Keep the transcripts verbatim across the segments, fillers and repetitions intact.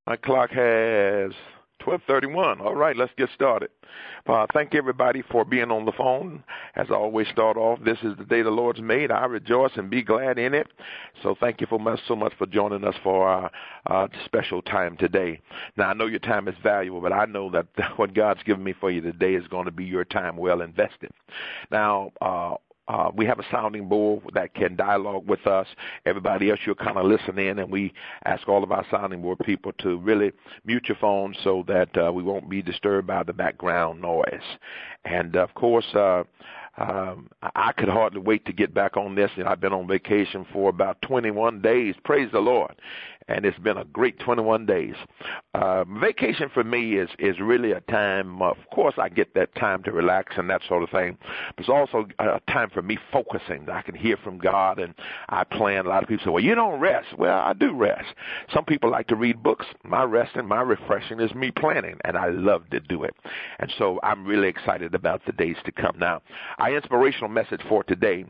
My clock has twelve thirty-one. All right, let's get started. Uh, thank everybody for being on the phone. As I always start off, this is the day the Lord's made. I rejoice and be glad in it. So thank you for much, so much for joining us for our uh, special time today. Now, I know your time is valuable, but I know that what God's given me for you today is going to be your time well invested. Now, uh, Uh, we have a sounding board that can dialogue with us. Everybody else, you'll kind of listen in, and we ask all of our sounding board people to really mute your phones so that uh, we won't be disturbed by the background noise. And, of course, uh, um, I could hardly wait to get back on this. And I've been on vacation for about twenty-one days. Praise the Lord. And it's been a great twenty-one days. Uh, vacation for me is, is really a time, of course, I get that time to relax and that sort of thing. But it's also a time for me focusing. I can hear from God, and I plan. A lot of people say, well, you don't rest. Well, I do rest. Some people like to read books. My rest and my refreshing is me planning, and I love to do it. And so I'm really excited about the days to come. Now, our inspirational message for today,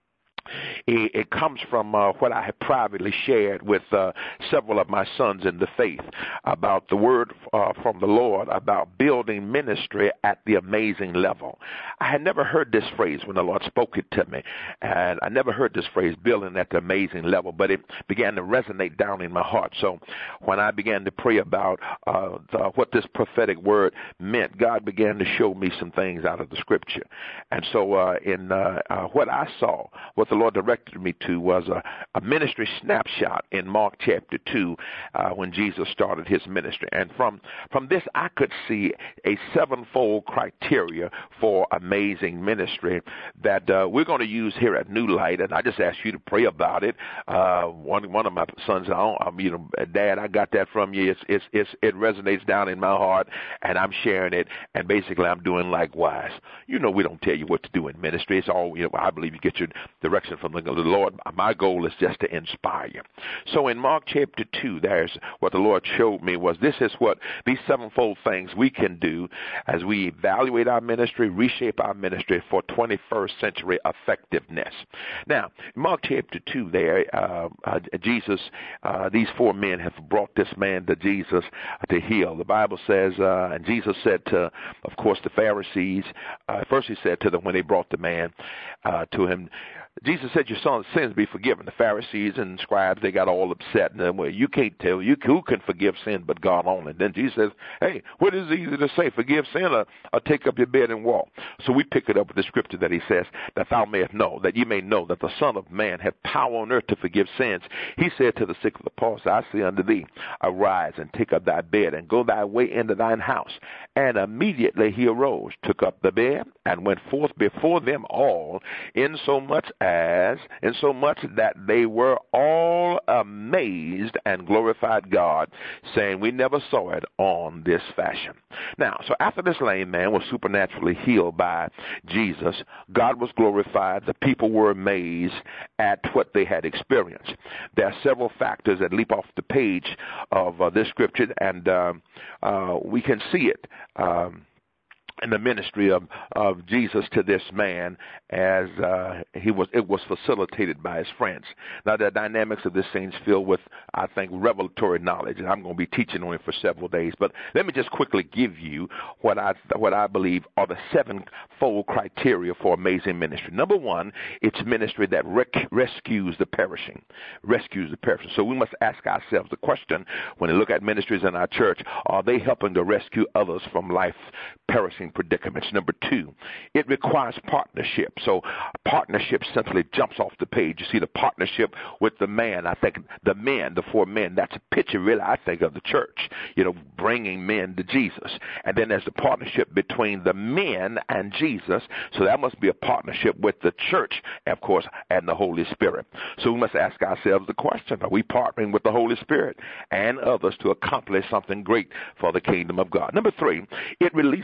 It, it comes from uh, what I have privately shared with uh, several of my sons in the faith about the word uh, from the Lord about building ministry at the amazing level. I had never heard this phrase when the Lord spoke it to me, and I never heard this phrase, building at the amazing level, but it began to resonate down in my heart. So when I began to pray about uh, the, what this prophetic word meant, God began to show me some things out of the scripture. And so uh, in uh, uh, what I saw, what the Lord directed me to was a, a ministry snapshot in Mark chapter two uh, when Jesus started his ministry. And from, from this, I could see a sevenfold criteria for amazing ministry that uh, we're going to use here at New Light. And I just ask you to pray about it. Uh, one, one of my sons, I don't, um, you know, Dad, I got that from you. It's, it's, it's, it resonates down in my heart, and I'm sharing it. And basically, I'm doing likewise. You know, we don't tell you what to do in ministry. It's all, you know, I believe you get your direction from the Lord. My goal is just to inspire you. So in Mark chapter two, there's what the Lord showed me was this is what these sevenfold things we can do as we evaluate our ministry, reshape our ministry for twenty-first century effectiveness. Now, Mark chapter two there, uh, uh, Jesus, uh, these four men have brought this man to Jesus to heal. The Bible says, uh, and Jesus said to, of course, the Pharisees, uh, first he said to them when they brought the man uh, to him, Jesus said, your son's sins be forgiven. The Pharisees and scribes, they got all upset. And then, well, you can't tell. You, who can forgive sin but God only? And then Jesus says, hey, what is easy to say? Forgive sin or, or take up your bed and walk. So we pick it up with the scripture that he says, that thou mayest know, that you may know that the Son of Man hath power on earth to forgive sins. He said to the sick of the pulse, I say unto thee, arise and take up thy bed and go thy way into thine house. And immediately he arose, took up the bed, and went forth before them all, insomuch as, insomuch that they were all amazed and glorified God, saying, we never saw it on this fashion. Now, so after this lame man was supernaturally healed by Jesus, God was glorified. The people were amazed at what they had experienced. There are several factors that leap off the page of uh, this scripture, and uh, uh, we can see it. Um, in the ministry of, of Jesus to this man as uh, he was, it was facilitated by his friends. Now, the dynamics of this scene's filled with, I think, revelatory knowledge, and I'm going to be teaching on it for several days. But let me just quickly give you what I what I believe are the sevenfold criteria for amazing ministry. Number one, it's ministry that rec- rescues the perishing, rescues the perishing. So we must ask ourselves the question when we look at ministries in our church: are they helping to rescue others from life perishing predicaments? Number two, it requires partnership. So partnership simply jumps off the page. You see the partnership with the man. I think the men, the four men, that's a picture really, I think, of the church, you know, bringing men to Jesus. And then there's the partnership between the men and Jesus. So that must be a partnership with the church, of course, and the Holy Spirit. So we must ask ourselves the question: are we partnering with the Holy Spirit and others to accomplish something great for the kingdom of God? Number three, it releases his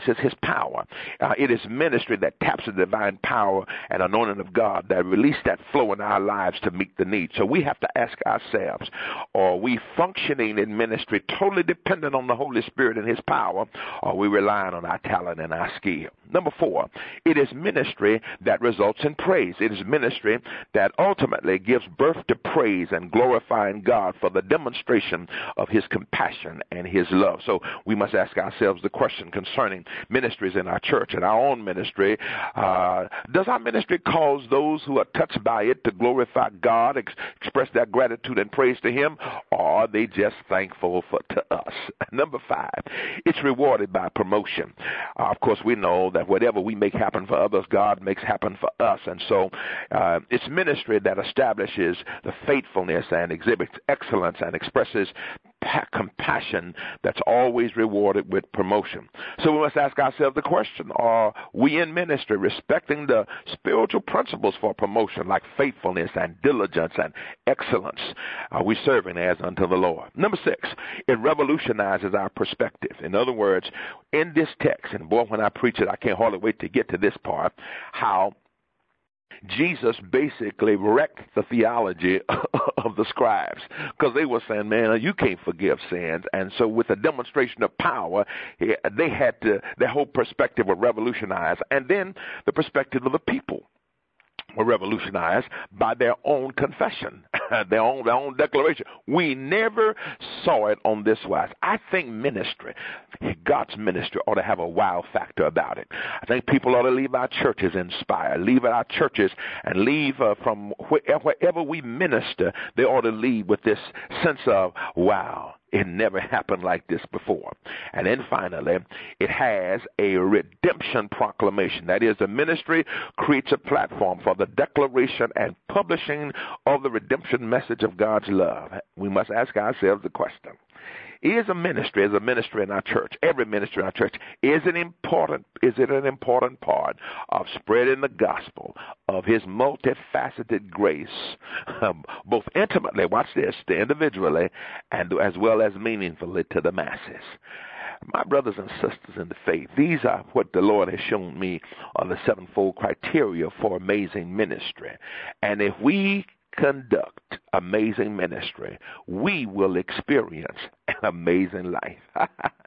power. Uh, it is ministry that taps the divine power and anointing of God that release that flow in our lives to meet the need. So we have to ask ourselves, are we functioning in ministry totally dependent on the Holy Spirit and his power, or are we relying on our talent and our skill? Number four, it is ministry that results in praise. It is ministry that ultimately gives birth to praise and glorifying God for the demonstration of his compassion and his love. So we must ask ourselves the question concerning ministries in our church and our own ministry. Uh, does our ministry cause those who are touched by it to glorify God, ex- express their gratitude and praise to him, or are they just thankful for to us? Number five, it's rewarded by promotion. Uh, of course, we know that whatever we make happen for others, God makes happen for us. And so uh, it's ministry that establishes the faithfulness and exhibits excellence and expresses pa- compassion that's always rewarded with promotion. So we must ask ourselves the question, are we in ministry respecting the spiritual principles for promotion like faithfulness and diligence and excellence? Are we serving as unto the Lord? Number six, it revolutionizes our perspective. In other words, in this text, and boy, when I preach it, I can't hardly wait to get to this part, how Jesus basically wrecked the theology of the scribes, because they were saying, man, you can't forgive sins. And so with a demonstration of power, they had to, their whole perspective was revolutionized. And then the perspective of the people were revolutionized by their own confession, their own their own declaration. We never saw it on this wise. I think ministry, God's ministry, ought to have a wow factor about it. I think people ought to leave our churches inspired, leave our churches and leave uh, from wherever, wherever we minister, they ought to leave with this sense of, wow, it never happened like this before. And then finally, it has a redemption proclamation. That is, the ministry creates a platform for the declaration and publishing of the redemption message of God's love. We must ask ourselves the question, is a ministry, is a ministry in our church, every ministry in our church, is it important, is it an important part of spreading the gospel of his multifaceted grace, um, both intimately, watch this, to individually, and as well as meaningfully to the masses? My brothers and sisters in the faith, these are what the Lord has shown me are the sevenfold criteria for amazing ministry. And if we conduct amazing ministry, we will experience an amazing life.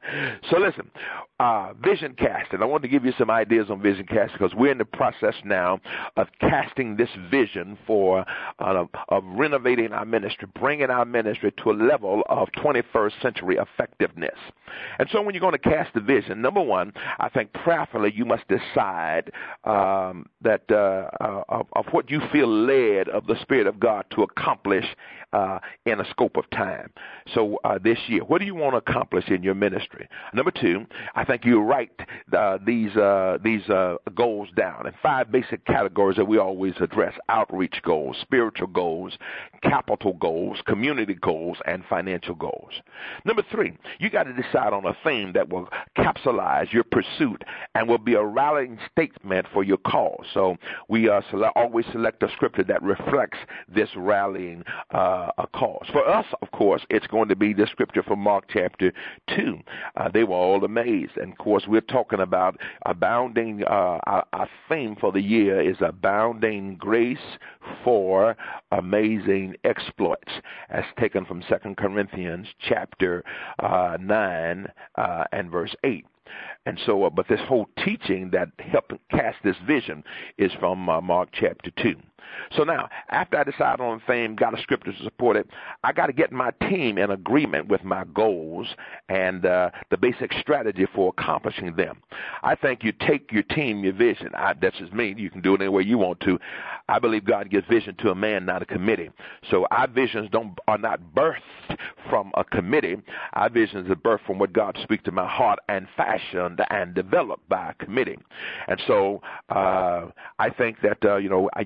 So listen, uh, vision casting. I want to give you some ideas on vision casting because we're in the process now of casting this vision for uh, of renovating our ministry, bringing our ministry to a level of twenty-first century effectiveness. And so when you're going to cast the vision, number one, I think prayerfully you must decide um, that uh, uh, of, of what you feel led of the Spirit of God to accomplish uh, in a scope of time. So uh, this year, what do you want to accomplish in your ministry? Number two, I think you write uh, these uh, these uh, goals down in five basic categories that we always address: outreach goals, spiritual goals, capital goals, community goals, and financial goals. Number three, you got to decide on a theme that will capsulize your pursuit and will be a rallying statement for your cause. So we uh, select, always select a scripture that reflects this rallying uh, a cause. For us, of course, it's going to be the scripture from Mark chapter two. Uh, they were all amazed. And, of course, we're talking about abounding, uh, our, our theme for the year is abounding grace for amazing exploits, as taken from Second Corinthians chapter uh, nine uh, and verse eight. And so, uh, but this whole teaching that helped cast this vision is from uh, Mark chapter two. So now, after I decide on a theme, got a scripture to support it, I got to get my team in agreement with my goals and uh, the basic strategy for accomplishing them. I think you take your team, your vision. I, that's just me. You can do it any way you want to. I believe God gives vision to a man, not a committee. So our visions don't are not birthed from a committee. Our visions are birthed from what God speaks to my heart and fashioned and developed by a committee. And so uh, I think that, uh, you know, you get your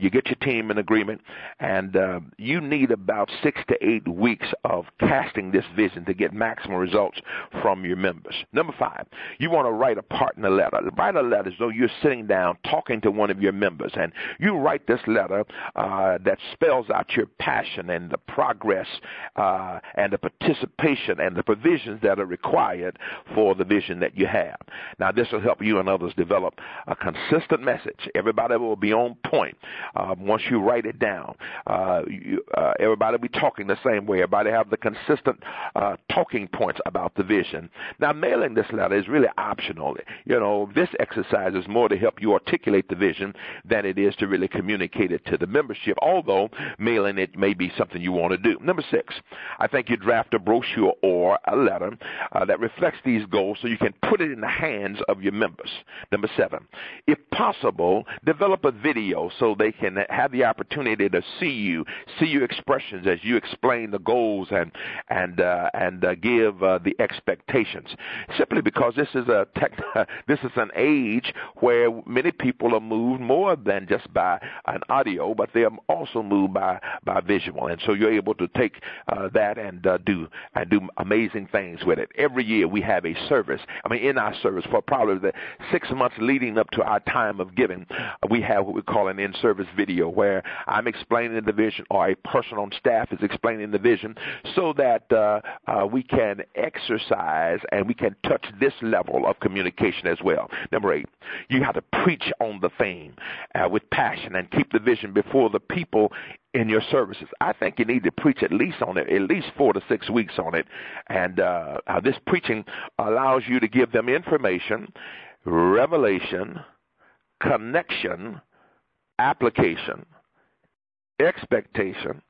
team in agreement, and uh, you need about six to eight weeks of casting this vision to get maximum results from your members. Number five, you want to write a partner letter. Write a letter as though you're sitting down talking to one of your members, and you write this letter uh, that spells out your passion and the progress uh, and the participation and the provisions that are required for the vision that you have. Now, this will help you and others develop a consistent message. Everybody will be on point uh, once you write it down. Uh, you, uh, everybody will be talking the same way. Everybody have the consistent uh, talking points about the vision. Now, mailing this letter is really optional. You know, this exercise is more to help you articulate the vision than it is to really communicate it to the membership, although mailing it may be something you want to do. Number six, I think you draft a brochure or a letter uh, that reflects these goals so you can put it in the hands of your members. Number seven, if possible, develop a video so they can have the opportunity to see you, see your expressions as you explain the goals and and uh, and uh, give uh, the expectations. Simply because this is a tech, this is an age where many people are moved more than just by an audio, but they are also moved by by visual, and so you're able to take uh, that and uh, do and do amazing things with it. Every year we have a service. I mean, in our service for probably the six months leading up to our time of giving, we have what we call an in-service video where I'm explaining the vision, or a person on staff is explaining the vision, so that uh, uh, we can exercise and we can touch this level of communication as well. Number eight, you have to preach on the theme uh, with passion and keep the vision before the people in your services. I think you need to preach at least on it, at least four to six weeks on it. And uh, uh, this preaching allows you to give them information, revelation, connection, application, expectation,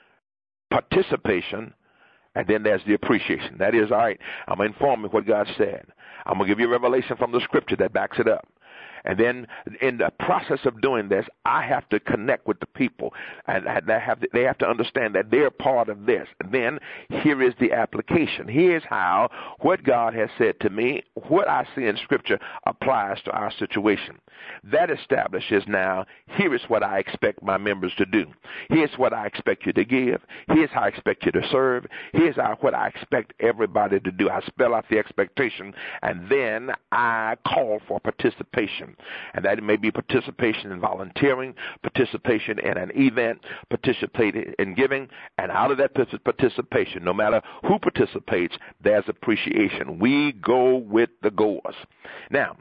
participation, and then there's the appreciation. That is, all right, I'm informing what God said. I'm going to give you a revelation from the scripture that backs it up. And then in the process of doing this, I have to connect with the people, and they have to, they have to understand that they're part of this. And then here is the application. Here's how what God has said to me, what I see in Scripture applies to our situation. That establishes now, here is what I expect my members to do. Here's what I expect you to give. Here's how I expect you to serve. Here's how, what I expect everybody to do. I spell out the expectation, and then I call for participation. And that may be participation in volunteering, participation in an event, participating in giving, and out of that participation, no matter who participates, there's appreciation. We go with the goers. Now,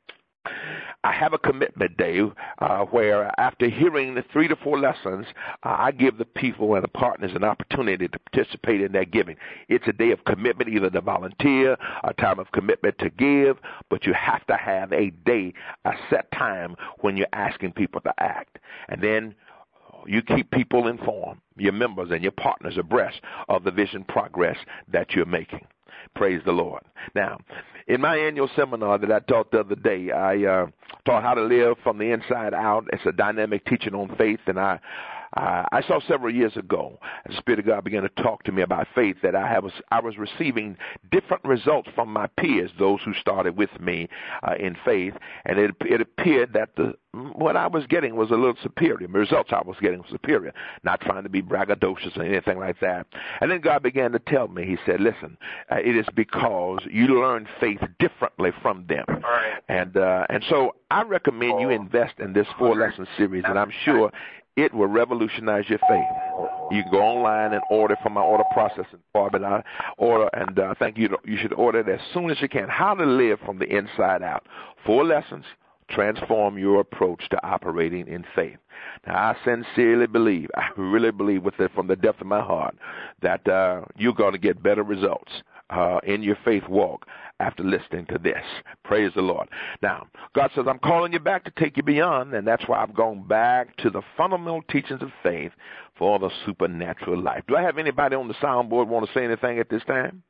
I have a commitment day uh, where after hearing the three to four lessons, uh, I give the people and the partners an opportunity to participate in their giving. It's a day of commitment, either to volunteer, a time of commitment to give, but you have to have a day, a set time when you're asking people to act. And then you keep people informed, your members and your partners abreast of the vision progress that you're making. Praise the Lord. Now, in my annual seminar that I taught the other day, I uh, taught how to live from the inside out. It's a dynamic teaching on faith, and I Uh, I saw several years ago, the Spirit of God began to talk to me about faith, that I, have, I was receiving different results from my peers, those who started with me uh, in faith, and it, it appeared that the what I was getting was a little superior. The results I was getting were superior, not trying to be braggadocious or anything like that. And then God began to tell me, he said, listen, uh, it is because you learn faith differently from them. Right. And, uh, and so I recommend you invest in this four-lesson series, and I'm sure it will revolutionize your faith. You can go online and order from my order processing department. I order, and uh, I think you you should order it as soon as you can. How to live from the inside out. Four lessons transform your approach to operating in faith. Now, I sincerely believe, I really believe with it from the depth of my heart, that uh, you're going to get better results uh, in your faith walk after listening to this. Praise the Lord. Now, God says, I'm calling you back to take you beyond, and that's why I've gone back to the fundamental teachings of faith for the supernatural life. Do I have anybody on the soundboard want to say anything at this time?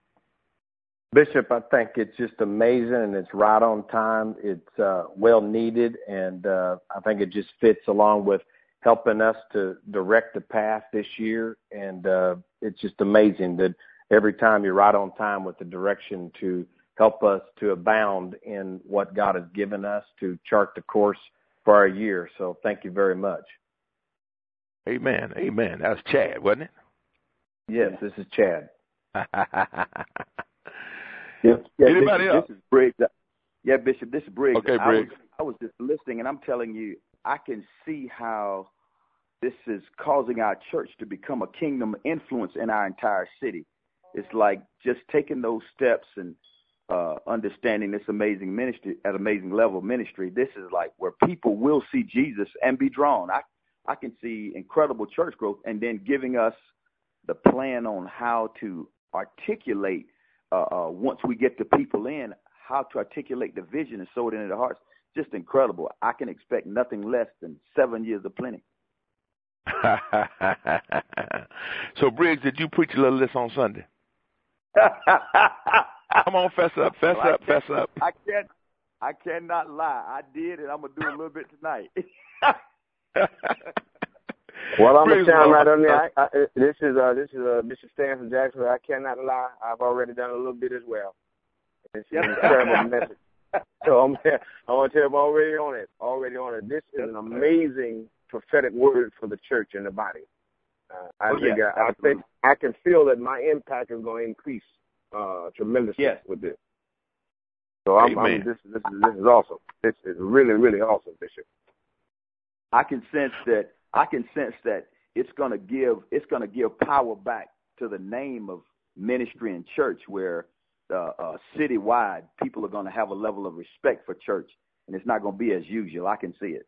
Bishop, I think it's just amazing, and it's right on time. It's uh, well needed, and uh, I think it just fits along with helping us to direct the path this year, and uh, it's just amazing that every time you're right on time with the direction to help us to abound in what God has given us to chart the course for our year. So thank you very much. Amen. Amen. That was Chad, wasn't it? Yes, this is Chad. Yeah, yeah, Anybody Bishop, else? This is Briggs. Yeah, Bishop, this is Briggs. Okay, I Briggs. was, I was just listening, and I'm telling you, I can see how this is causing our church to become a kingdom influence in our entire city. It's like just taking those steps and uh, understanding this amazing ministry at amazing level of ministry. This is like where people will see Jesus and be drawn. I, I can see incredible church growth, and then giving us the plan on how to articulate uh, uh, once we get the people in, how to articulate the vision and sow it into their hearts. Just incredible. I can expect nothing less than seven years of plenty. So, Briggs, did you preach a little of this on Sunday? Come on, fess up, fess well, up, fess up. I can't. I cannot lie. I did, and I'm gonna do a little bit tonight. Well, I'm gonna Briggs, chime right Lord. on there. I, I, this is uh, this is uh, Bishop Stan from Jacksonville. I cannot lie. I've already done a little bit as well. It's an incredible message. So I'm, I want to tell you, I'm already on it. Already on it. This is an amazing prophetic word for the church and the body. Uh, I Oh, think yeah, I, I think I can feel that my impact is going to increase uh, tremendously Yes. with this. So I'm, I'm Amen. this this is this is awesome. This is really really awesome, Bishop. I can sense that. I can sense that it's gonna give. It's gonna give power back to the name of ministry and church, where uh, uh, citywide people are gonna have a level of respect for church, and it's not gonna be as usual. I can see it.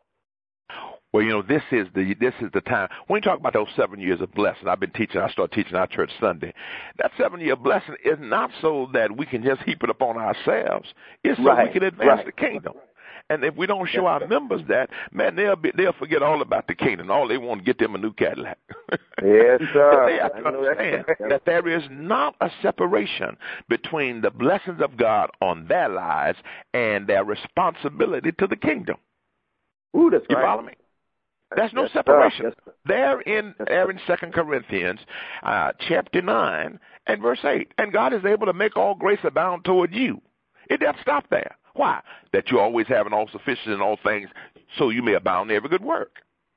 Well, you know, this is the this is the time. When you talk about those seven years of blessing, I've been teaching. I started teaching our church Sunday. That seven-year blessing is not so that we can just heap it upon ourselves. It's so Right, we can advance right. the kingdom. And if we don't show our members that, man, they'll be, they'll forget all about the kingdom. All they want to get them a new Cadillac. Yes, sir. They have to I know that. understand that there is not a separation between the blessings of God on their lives and their responsibility to the kingdom. Ooh, that's You right. follow me? There's no Yes, sir. separation. Yes, sir. There in there in Second Corinthians, uh, chapter nine and verse eight, and God is able to make all grace abound toward you. It doesn't stop there. Why? That you always have an all sufficient in all things, so you may abound in every good work.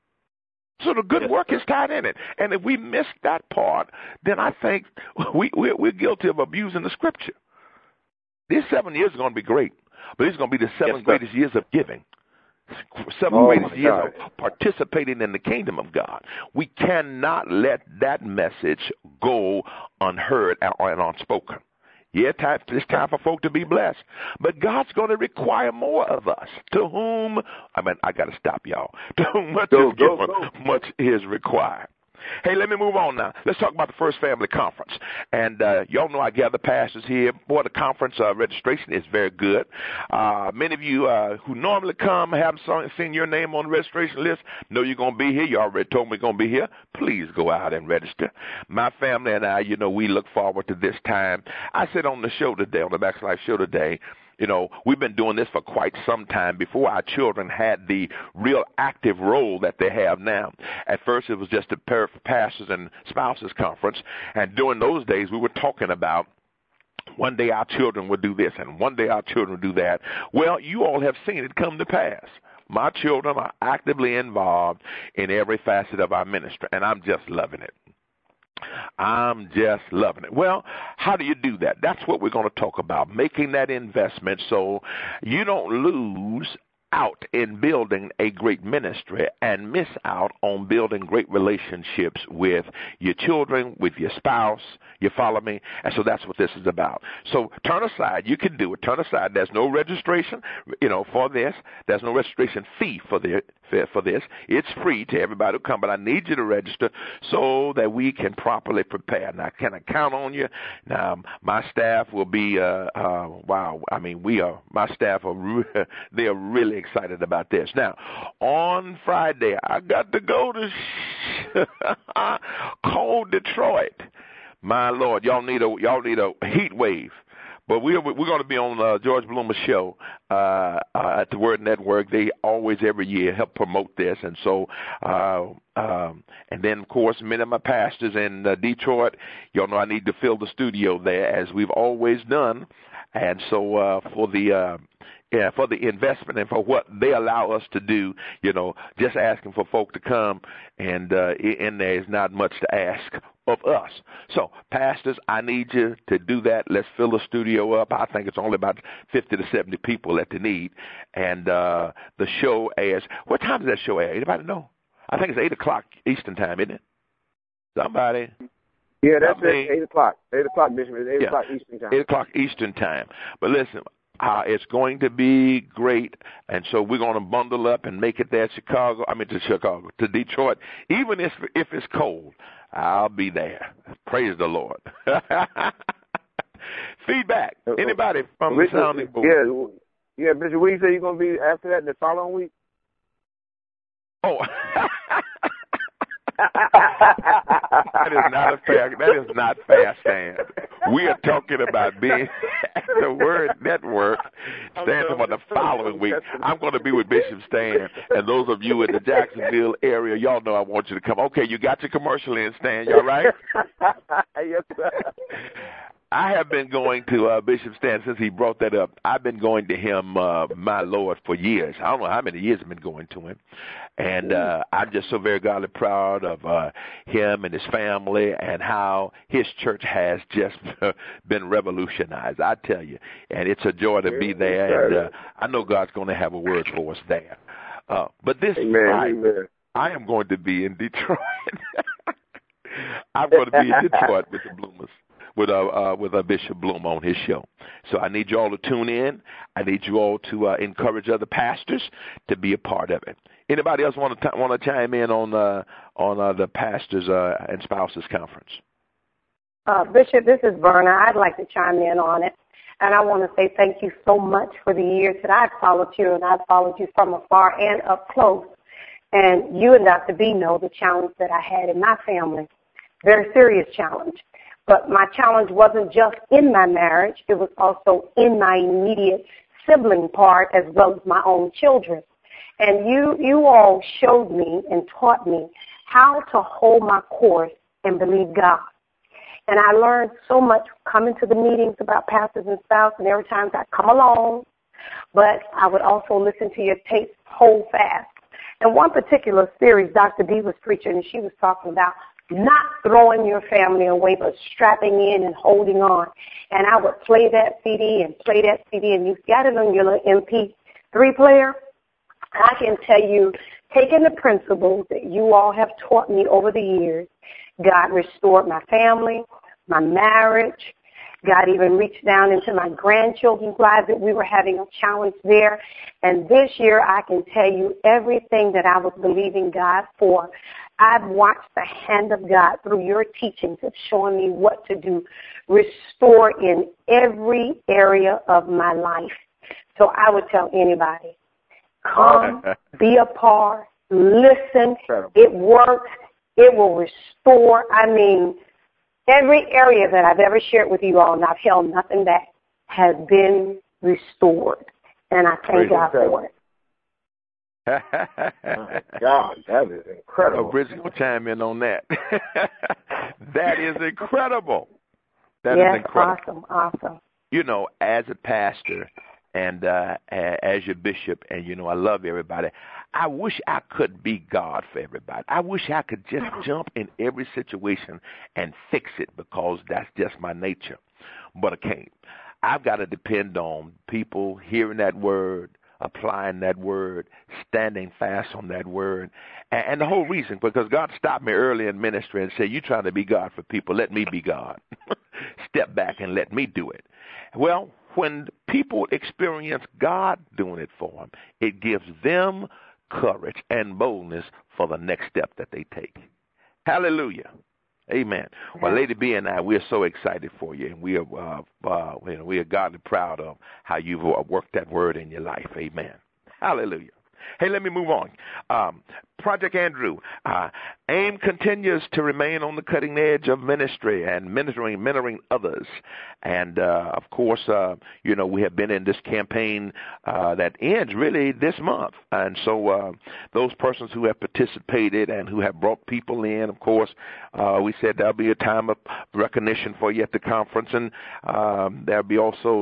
So the good Yes, work sir. is tied in it. And if we miss that part, then I think we, we're, we're guilty of abusing the scripture. These seven years are going to be great, but it's going to be the seven Yes, sir. greatest years of giving. Seven Oh, greatest my years God. of participating in the kingdom of God. We cannot let that message go unheard and unspoken. Yeah, time, it's time for folk to be blessed. But God's going to require more of us. To whom, I mean, I got to stop y'all. To whom much Go, is go, given, go. much is required. Hey, let me move on now. Let's talk about the First Family Conference. And uh, y'all know I gather pastors here. Boy, the conference uh, registration is very good. Uh, many of you uh, who normally come haven't seen your name on the registration list. Know you're going to be here. You already told me you're going to be here. Please go out and register. My family and I, you know, we look forward to this time. I said on the show today, on the Max Life show today, you know, we've been doing this for quite some time before our children had the real active role that they have now. At first, it was just a pair of pastors and spouses conference, and during those days, we were talking about one day our children would do this, and one day our children would do that. Well, you all have seen it come to pass. My children are actively involved in every facet of our ministry, and I'm just loving it. I'm just loving it. Well, how do you do that? That's what we're going to talk about, making that investment so you don't lose out in building a great ministry and miss out on building great relationships with your children, with your spouse. You follow me? And so that's what this is about. So turn aside. You can do it. Turn aside. There's no registration, you know, for this. There's no registration fee for the for this. It's free to everybody who come, but I need you to register so that we can properly prepare. Now, can I count on you? Now, my staff will be, uh, uh, wow, I mean, we are, my staff are, re- they are really excited about this. Now, on Friday, I got to go to cold Detroit. My Lord, y'all need a, y'all need a heat wave. But we're we're going to be on uh, George Bloomer's show uh, uh, at the Word Network. They always every year help promote this, and so uh, um, and then of course many of my pastors in uh, Detroit. Y'all know I need to fill the studio there as we've always done, and so uh, for the uh, yeah, for the investment and for what they allow us to do. You know, just asking for folk to come, and uh, in there is not much to ask of us. So, pastors, I need you to do that. Let's fill the studio up. I think it's only about fifty to seventy people that they need. And uh, the show airs. What time does that show air? Anybody know? I think it's eight o'clock Eastern time, isn't it? Somebody. Yeah, that's it, eight o'clock. eight o'clock, Bishop. It's eight yeah. o'clock Eastern time. eight o'clock Eastern time. But listen, uh, it's going to be great, and so we're going to bundle up and make it there to Chicago. I mean, to Chicago, to Detroit. Even if if it's cold, I'll be there. Praise the Lord. Feedback. Anybody from the sounding board? Yeah, yeah, Bishop, what you say you're going to be after that the following week? Oh. That is not a fair. That is not fair, Stan. We are talking about being the word network stands for the following week. I'm going to be with Bishop Stan, and those of you in the Jacksonville area, y'all know I want you to come. Okay, you got your commercial in, Stan. You all right? Yes, sir. I have been going to uh, Bishop Stan since he brought that up. I've been going to him, uh, my Lord, for years. I don't know how many years I've been going to him. And uh, I'm just so very godly proud of uh, him and his family and how his church has just been revolutionized, I tell you. And it's a joy to be there. And uh, I know God's going to have a word for us there. Uh, but this Amen, Friday, amen. I am going to be in Detroit. I'm going to be in Detroit with the Bloomers. With uh, uh with uh, Bishop Bloom on his show. So I need you all to tune in. I need you all to uh, encourage other pastors to be a part of it. Anybody else want to want to chime in on uh, on uh, the pastors uh, and spouses conference? Uh, Bishop, this is Verna. I'd like to chime in on it, and I want to say thank you so much for the years that I've followed you, and I've followed you from afar and up close. And you and Doctor B know the challenge that I had in my family, very serious challenge. But my challenge wasn't just in my marriage. It was also in my immediate sibling part as well as my own children. And you, you all showed me and taught me how to hold my course and believe God. And I learned so much coming to the meetings about pastors and spouses, and every time I come along. But I would also listen to your tapes, hold fast. And one particular series, Doctor B was preaching, and she was talking about not throwing your family away, but strapping in and holding on. And I would play that C D and play that C D, and you got it on your little M P three player. I can tell you, taking the principles that you all have taught me over the years, God restored my family, my marriage. God even reached down into my grandchildren's lives that we were having a challenge there. And this year, I can tell you everything that I was believing God for. I've watched the hand of God through your teachings of showing me what to do, restore in every area of my life. So I would tell anybody, come, be a part, listen. It works. It will restore. I mean, every area that I've ever shared with you all, and I've held nothing back, has been restored. And I thank God for it. Oh, God, that is incredible. Oh, Bridget will chime in on that. That is incredible. That yes, is incredible. Awesome, awesome. You know, as a pastor and uh, as your bishop, and, you know, I love everybody, I wish I could be God for everybody. I wish I could just jump in every situation and fix it because that's just my nature. But I can't. I've got to depend on people hearing that word, applying that word, standing fast on that word. And, and the whole reason, because God stopped me early in ministry and said, you're trying to be God for people. Let me be God. Step back and let me do it. Well, when people experience God doing it for them, it gives them courage and boldness for the next step that they take. Hallelujah. Amen. Well, Lady B and I, we're so excited for you, and we are, uh, uh, you know, we are godly proud of how you've worked that word in your life. Amen. Hallelujah. Hey, let me move on. Um, Project Andrew, uh, AIM continues to remain on the cutting edge of ministry and mentoring, mentoring others. And, uh, of course, uh, you know, we have been in this campaign uh, that ends really this month. And so uh, those persons who have participated and who have brought people in, of course, uh, we said there'll be a time of recognition for you at the conference. And um, there'll be also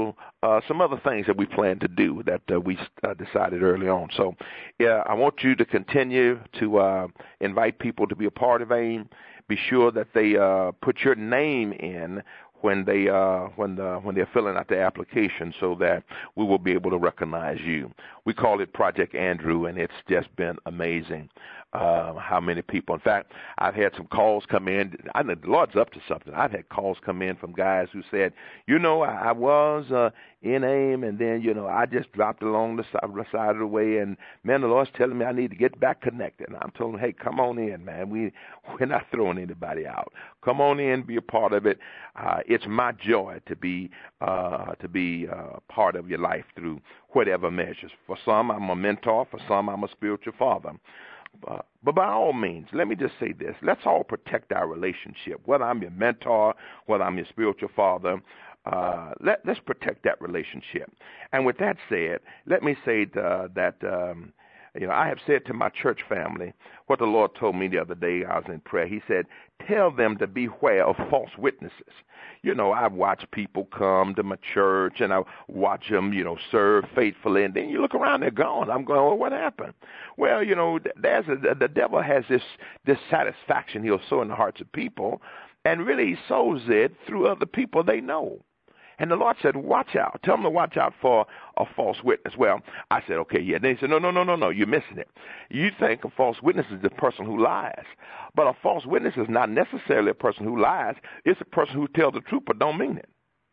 uh, some other things that we plan to do that uh, we uh, decided early on. So, yeah, I want you to continue to uh, invite people to be a part of AIM. Be sure that they uh, put your name in when they uh, when the, when they're filling out the application, so that we will be able to recognize you. We call it Project Andrew, and it's just been amazing. Uh, how many people? In fact, I've had some calls come in. I know the Lord's up to something. I've had calls come in from guys who said, you know, I, I was uh, in AIM, and then, you know, I just dropped along the side, the side of the way, and, man, the Lord's telling me I need to get back connected. And I'm telling them, hey, come on in, man. We, we're not throwing anybody out. Come on in, be a part of it. Uh, it's my joy to be uh, to be uh, part of your life through whatever measures. For some, I'm a mentor. For some, I'm a spiritual father. Uh, but by all means, let me just say this. Let's all protect our relationship. Whether I'm your mentor, whether I'm your spiritual father, uh, let, let's protect that relationship. And with that said, let me say uh, that, um, you know, I have said to my church family what the Lord told me the other day. I was in prayer. He said, tell them to beware of false witnesses. You know, I've watched people come to my church, and I watch them, you know, serve faithfully, and then you look around, they're gone. I'm going, well, what happened? Well, you know, there's a, the devil has this this satisfaction he'll sow in the hearts of people, and really he sows it through other people they know. And the Lord said, watch out. Tell them to watch out for a false witness. Well, I said, okay, yeah. Then he said, no, no, no, no, no, you're missing it. You think a false witness is the person who lies. But a false witness is not necessarily a person who lies. It's a person who tells the truth but don't mean it.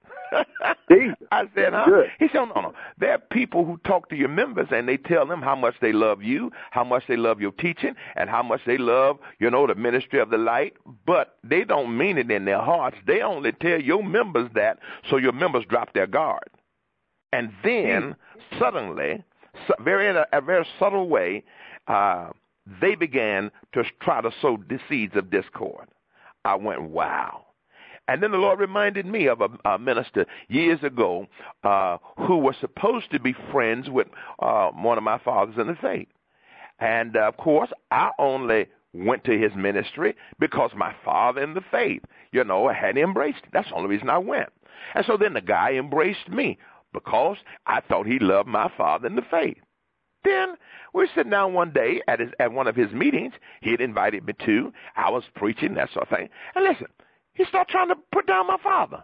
I said, huh? Good. He said, no, no. There are people who talk to your members, and they tell them how much they love you, how much they love your teaching, and how much they love, you know, the ministry of the light, but they don't mean it in their hearts. They only tell your members that so your members drop their guard. And then, mm. suddenly, very in a, a very subtle way, uh, they began to try to sow the seeds of discord. I went, wow. And then the Lord reminded me of a, a minister years ago uh, who was supposed to be friends with uh, one of my fathers in the faith. And, uh, of course, I only went to his ministry because my father in the faith, you know, had embraced it. That's the only reason I went. And so then the guy embraced me because I thought he loved my father in the faith. Then we were sitting down one day at, his, at one of his meetings. He had invited me to. I was preaching, that sort of thing. And listen. He started trying to put down my father.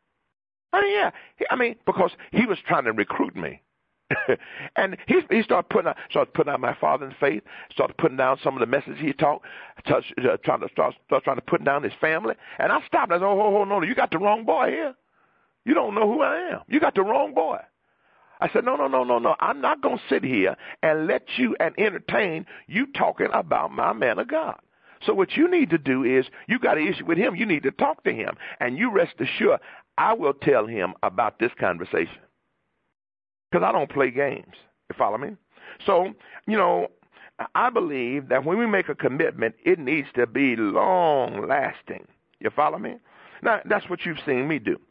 I mean, yeah. He, I mean, because he was trying to recruit me. And he, he started putting out, started putting out my father in faith, started putting down some of the messages he taught, touch, uh, trying to start, start trying to put down his family. And I stopped. I said, oh, oh, oh, no, you got the wrong boy here. You don't know who I am. You got the wrong boy. I said, no, no, no, no, no. I'm not going to sit here and let you and entertain you talking about my man of God. So what you need to do is, you got an issue with him, you need to talk to him. And you rest assured, I will tell him about this conversation. Because I don't play games. You follow me? So, you know, I believe that when we make a commitment, it needs to be long-lasting. You follow me? Now, that's what you've seen me do.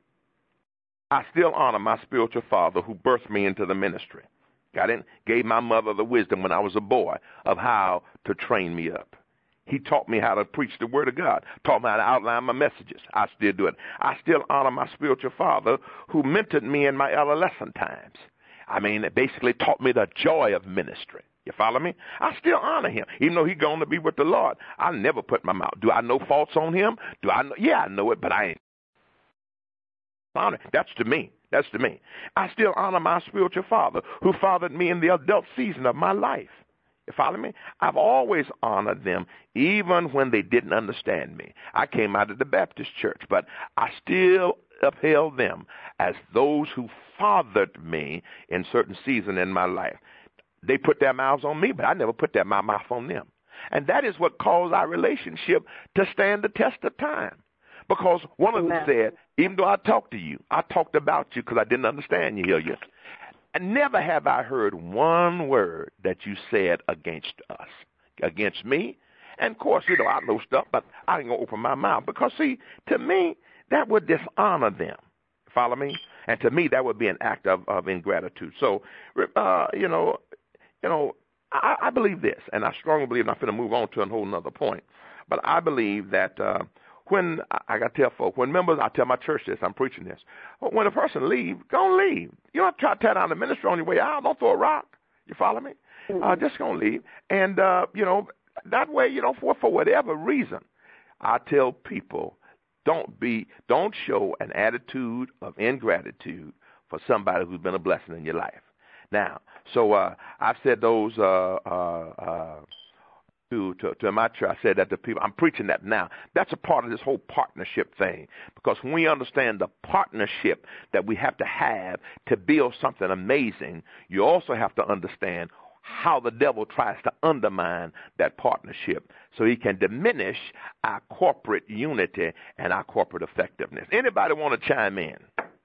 I still honor my spiritual father who birthed me into the ministry. Got it? Gave my mother the wisdom when I was a boy of how to train me up. He taught me how to preach the word of God, taught me how to outline my messages. I still do it. I still honor my spiritual father who mentored me in my adolescent times. I mean, it basically taught me the joy of ministry. You follow me? I still honor him, even though he's going to be with the Lord. I never put my mouth. Do I know faults on him? Do I know? Yeah, I know it, but I ain't. Honor. That's to me. That's to me. I still honor my spiritual father who fathered me in the adult season of my life. You follow me? I've always honored them, even when they didn't understand me. I came out of the Baptist church, but I still upheld them as those who fathered me in certain season in my life. They put their mouths on me, but I never put that my mouth on them. And that is what caused our relationship to stand the test of time. Because one of them said, even though I talked to you, I talked about you because I didn't understand you, Hilliard. And never have I heard one word that you said against us, against me. And, of course, you know, I know stuff, but I ain't going to open my mouth. Because, see, to me, that would dishonor them. Follow me? And to me, that would be an act of, of ingratitude. So, uh, you know, you know, I, I believe this, and I strongly believe, and I'm going to move on to a whole other point, but I believe that uh, when I, I got to tell folks, when members, I tell my church this, I'm preaching this. When a person leave, go and leave. You don't have to try to tear down the ministry on your way out. Don't throw a rock. You follow me? Mm-hmm. Uh, just go and leave. And, uh, you know, that way, you know, for, for whatever reason, I tell people, don't be, don't show an attitude of ingratitude for somebody who's been a blessing in your life. Now, so uh, I've said those uh, uh, uh, to, to to my church. I said that to people. I'm preaching that now. That's a part of this whole partnership thing, because when we understand the partnership that we have to have to build something amazing, you also have to understand how the devil tries to undermine that partnership so he can diminish our corporate unity and our corporate effectiveness. Anybody want to chime in?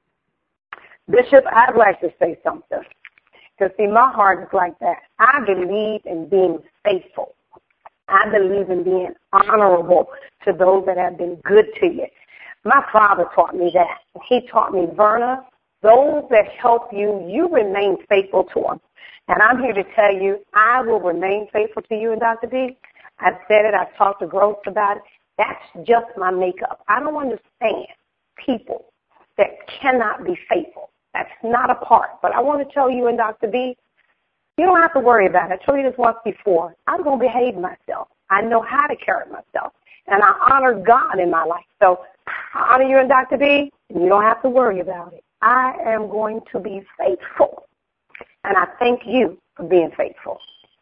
Bishop, I'd like to say something. Because, see, my heart is like that. I believe in being faithful. I believe in being honorable to those that have been good to you. My father taught me that. He taught me, Verna, those that help you, you remain faithful to them. And I'm here to tell you, I will remain faithful to you and Doctor B. I've said it. I've talked to Gross about it. That's just my makeup. I don't understand people that cannot be faithful. That's not a part. But I want to tell you and Doctor B, you don't have to worry about it. I told you this once before. I'm going to behave myself. I know how to carry myself. And I honor God in my life. So I honor you and Doctor B, and you don't have to worry about it. I am going to be faithful. And I thank you for being faithful.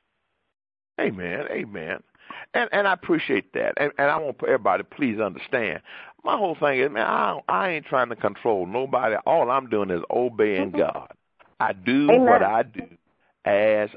Amen, amen. And and I appreciate that. And, and I want everybody to please understand. My whole thing is, man, I, I ain't trying to control nobody. All I'm doing is obeying mm-hmm. God. I do amen. What I do as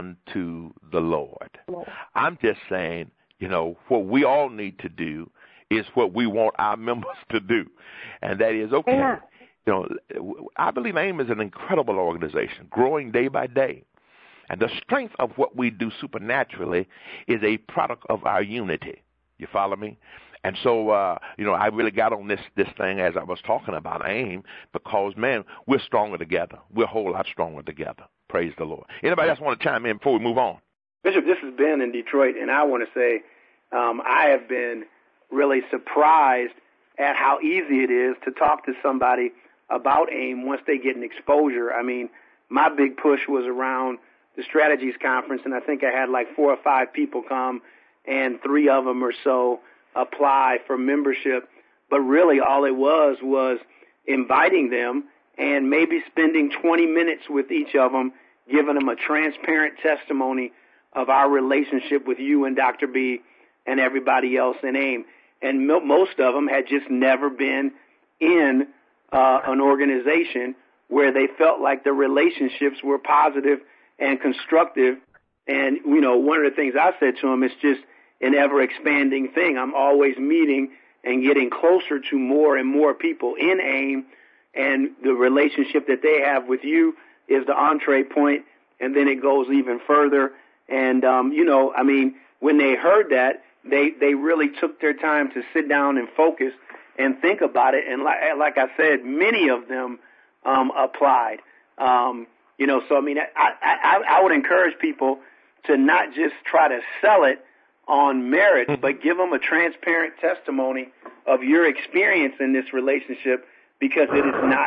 unto the Lord. Lord. I'm just saying, you know, what we all need to do is what we want our members to do. And that is, okay, amen. You know, I believe AIM is an incredible organization, growing day by day. And the strength of what we do supernaturally is a product of our unity. You follow me? And so, uh, you know, I really got on this, this thing as I was talking about AIM because, man, we're stronger together. We're a whole lot stronger together. Praise the Lord. Anybody else want to chime in before we move on? Bishop, this is Ben in Detroit, and I want to say um, I have been really surprised at how easy it is to talk to somebody about AIM once they get an exposure. I mean, my big push was around the Strategies Conference, and I think I had like four or five people come, and three of them or so apply for membership. But really all it was was inviting them and maybe spending twenty minutes with each of them, giving them a transparent testimony of our relationship with you and Doctor B and everybody else in AIM. And most of them had just never been in uh, an organization where they felt like the relationships were positive and constructive. And, you know, one of the things I said to them is just an ever-expanding thing. I'm always meeting and getting closer to more and more people in AIM, and the relationship that they have with you is the entree point, and then it goes even further. And, um, you know, I mean, when they heard that, they, they really took their time to sit down and focus and think about it. And like, like I said, many of them um, applied. Um, you know, so, I mean, I, I, I would encourage people to not just try to sell it on merit, but give them a transparent testimony of your experience in this relationship, because it is not,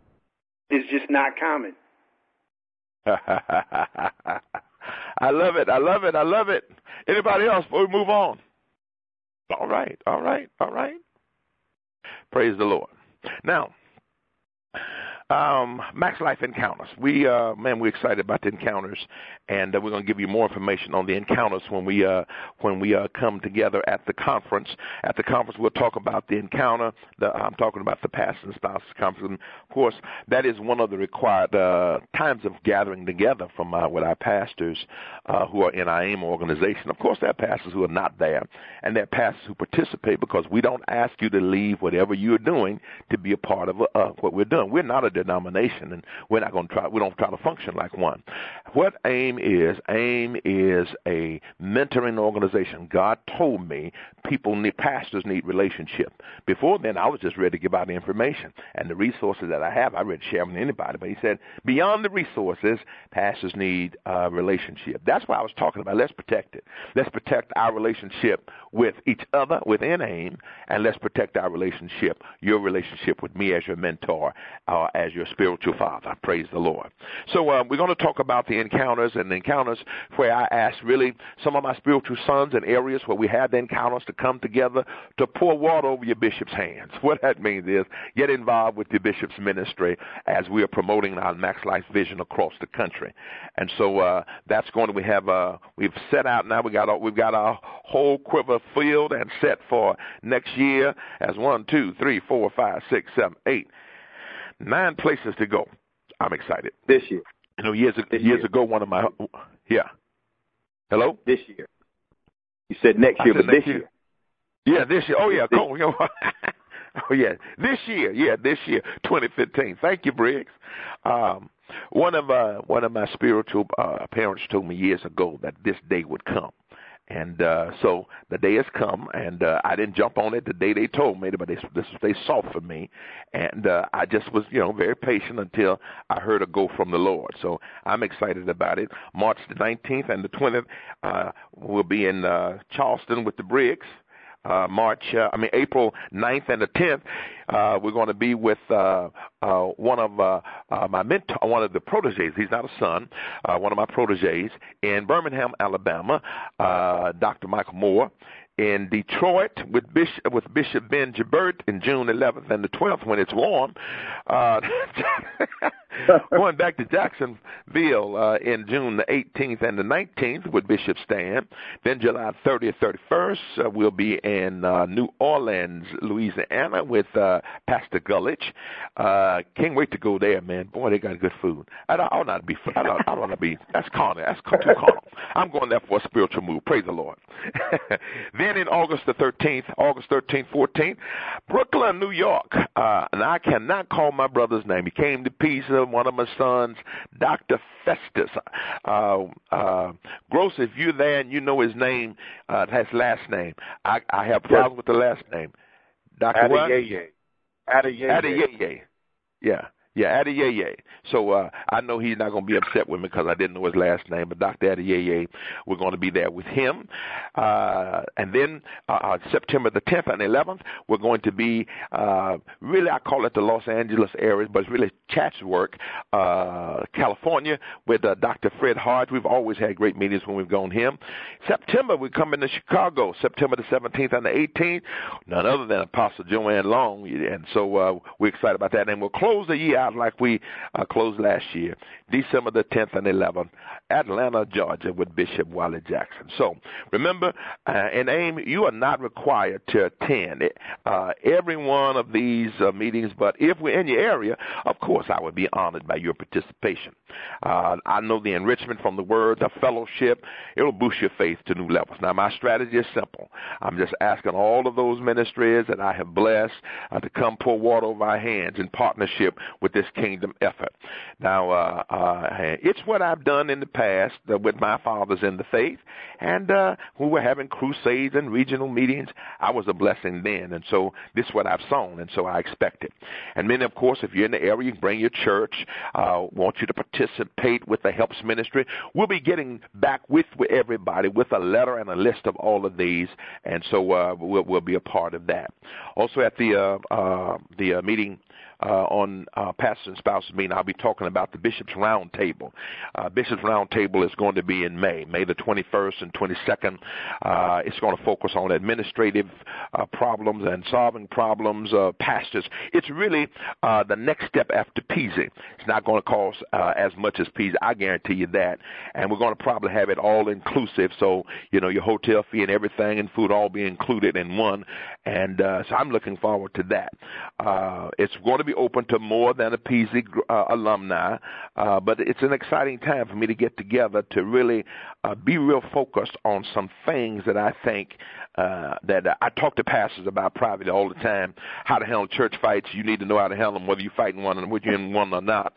it's just not common. I love it. I love it. I love it. Anybody else before we move on? All right. All right. All right. Praise the Lord. Now, Um, Max Life Encounters. We, uh, man, we're excited about the encounters, and uh, we're going to give you more information on the encounters when we, uh, when we uh, come together at the conference. At the conference, we'll talk about the encounter. The, I'm talking about the Pastor and Spouses Conference, and of course, that is one of the required uh, times of gathering together from uh, with our pastors uh, who are in our AIM organization. Of course, there are pastors who are not there, and there are pastors who participate, because we don't ask you to leave whatever you're doing to be a part of uh, what we're doing. We're not a denomination, and we're not going to try. We don't try to function like one. What AIM is, AIM is a mentoring organization. God told me people need, pastors need relationship. Before then, I was just ready to give out the information and the resources that I have. I ready to share them with anybody. But he said, beyond the resources, pastors need uh, relationship. That's why I was talking about. Let's protect it. Let's protect our relationship with each other within AIM, and let's protect our relationship, your relationship with me as your mentor, uh, as your spiritual father. Praise the Lord. So uh, we're going to talk about the encounters, and the encounters where I asked really some of my spiritual sons in areas where we had the encounters to come together to pour water over your bishop's hands. What that means is get involved with the bishop's ministry as we are promoting our Max Life vision across the country. And so uh, that's going to, we have, uh, we've set out now, we got a, we've got our whole quiver filled and set for next year as one, two, three, four, five, six, seven, eight, nine places to go. I'm excited. This year. You know, years, this years year. ago, one of my, yeah. Hello? This year. You said next year, but this year. year. Yeah, this year. Oh, yeah. Go, go. Oh, yeah. This year. Yeah, this year, twenty fifteen. Thank you, Briggs. Um, one of uh, one of my spiritual uh, parents told me years ago that this day would come. And uh, so the day has come, and uh, I didn't jump on it the day they told me, but they, this they saw for me. And uh, I just was, you know, very patient until I heard a go from the Lord. So I'm excited about it. March the nineteenth and the twentieth, uh, we'll be in uh, Charleston with the Briggs. Uh, March, uh, I mean, April ninth and the tenth, uh, we're going to be with uh, uh, one of uh, uh, my mentor, one of the proteges. He's not a son, uh, one of my proteges in Birmingham, Alabama, uh, Doctor Michael Moore. In Detroit with Bishop, with Bishop Ben Gibert in June eleventh and the twelfth when it's warm. Uh, going back to Jacksonville uh, in June the eighteenth and the nineteenth with Bishop Stan. Then July thirtieth, thirty-first, uh, we'll be in uh, New Orleans, Louisiana with uh, Pastor Gullich. Uh, can't wait to go there, man. Boy, they got good food. I don't, I don't want to be, I don't, I don't want to be, that's carnal. That's too carnal. I'm going there for a spiritual move. Praise the Lord. Then in August the thirteenth, August thirteenth, fourteenth, Brooklyn, New York. Uh, and I cannot call my brother's name. He came to Pisa, one of my sons, Doctor Festus. Uh, uh, Gross, if you're there and you know his name, uh, his last name, I, I have problems with the last name. Doctor what? Adeyeye. Adeyeye. Adeyeye. Yeah. Yeah, Adeyeye. So uh, I know he's not going to be upset with me because I didn't know his last name, but Doctor Adeyeye, we're going to be there with him. Uh, and then uh, September the tenth and eleventh, we're going to be, uh, really I call it the Los Angeles area, but it's really Chatsworth, uh, California, with uh, Doctor Fred Hodge. We've always had great meetings when we've gone him. September, we're coming to Chicago, September the seventeenth and the eighteenth, none other than Apostle Joanne Long. And so uh, we're excited about that. And we'll close the year out like we uh, closed last year, December the tenth and eleventh, Atlanta, Georgia, with Bishop Wally Jackson. So remember, uh, in AIM, you are not required to attend uh, every one of these uh, meetings, but if we're in your area, of course, I would be honored by your participation. Uh, I know the enrichment from the word, the fellowship, it will boost your faith to new levels. Now, my strategy is simple. I'm just asking all of those ministries that I have blessed uh, to come pour water over our hands in partnership with this kingdom effort. Now, uh, uh, it's what I've done in the past uh, with my fathers in the faith, and uh, we were having crusades and regional meetings. I was a blessing then, and so this is what I've sown, and so I expect it. And then, of course, if you're in the area, you can bring your church. Uh, want you to participate with the Helps Ministry. We'll be getting back with, with everybody with a letter and a list of all of these, and so uh, we'll, we'll be a part of that. Also at the uh, uh, the uh, meeting Uh, on uh, Pastor and Spouses meeting, I'll be talking about the Bishop's Roundtable. Uh, Bishop's Roundtable is going to be in May, May the twenty-first and twenty-second. Uh, it's going to focus on administrative uh, problems and solving problems, uh, pastors. It's really uh, the next step after P Z. It's not going to cost uh, as much as P Z, I guarantee you that. And we're going to probably have it all inclusive, so, you know, your hotel fee and everything and food all be included in one. And uh, so I'm looking forward to that. Uh, it's going to be be open to more than a P Z uh, alumni, uh, but it's an exciting time for me to get together to really uh, be real focused on some things that I think uh, that I talk to pastors about privately all the time. How to handle church fights. You need to know how to handle them, whether you're fighting one and whether you're in one or not.